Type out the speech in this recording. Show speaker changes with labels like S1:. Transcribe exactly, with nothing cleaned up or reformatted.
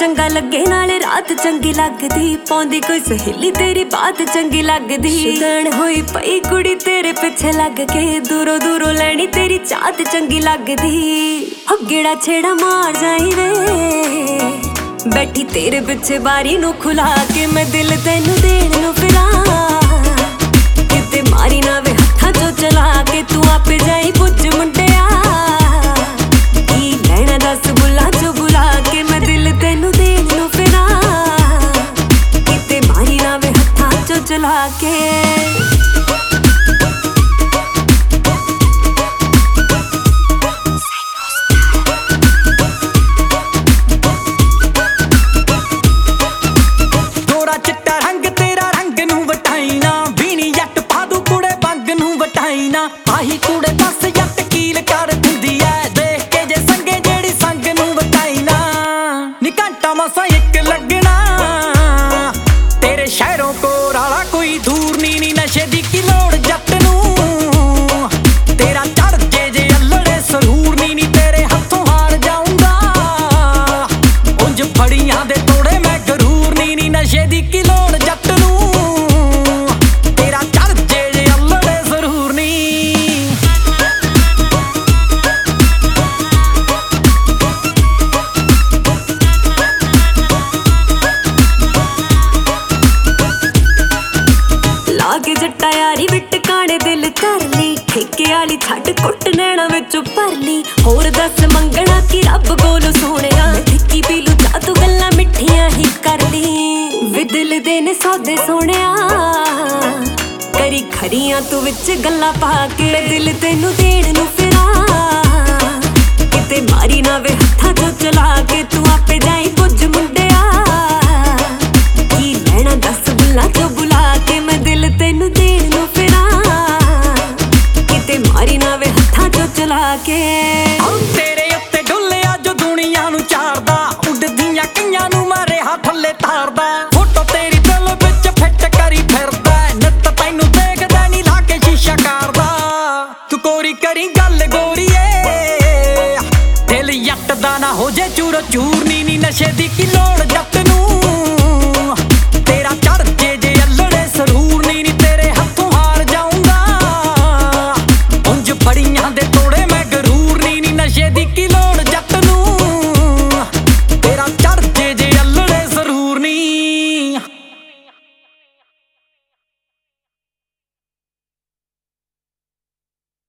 S1: चंगा लगे नाले रात चंगी लगदी, पौंदी कोई सहेली तेरी बात चंगी लगदी। शुदैन होई पई कुड़ी तेरे पिछे लग के, दूरों दूरों लैनी तेरी चात चंगी लगदी। हो गेड़ा छेड़ा मार जाई वे, बैठी तेरे पिछे बारी नू खुला के, मैं दिल तैनू देण नू फिरां, किते मारी ना वे हत्थां चों चला के, तू आपे जाई पुछ मुंडिया, की लैणा दस बुला चो बुला के, मैं दिल तैनू देण नू फिरां, किते मारी ना वे हत्थां चों चला के।
S2: आही कूड़े दस जट कील कर दिंदी ऐ, देख के जे संगे जेड़ी संग नू वटाई ना, नी घंटा मसा इक लगना, तेरे शहरों को राला कोई दूर नी, नी नशे दी की लोड़ जट नू, तेरा चढ़ जे जे अल्लड़े सरूर नी, नी तेरे हथों हार जाऊंगा, उंज फड़ियां दे तोड़े मैं गरूर नी, नी नशे दी की लोड़ जट नू, तेरा चढ़ जे जे अल्लड़े सरूर नी।
S1: लागे जट्टा यारी विट काने दिल कर ली, ठेके वाली छड्ड कुट नैना विचों भर ली, होर दस मंगना कि रब कोलों सोहणिया, ठिक्की पी लू जा तू गल्लां मिठियां ही कर ली, वे दिल दे ने सौदे सोहणिया, करी खरियां तू विच गल्लां पा के, दिल तैनू देण नू फिरां, किते मारी ना वे हत्थां चों चला के, तू आपे जाई पुज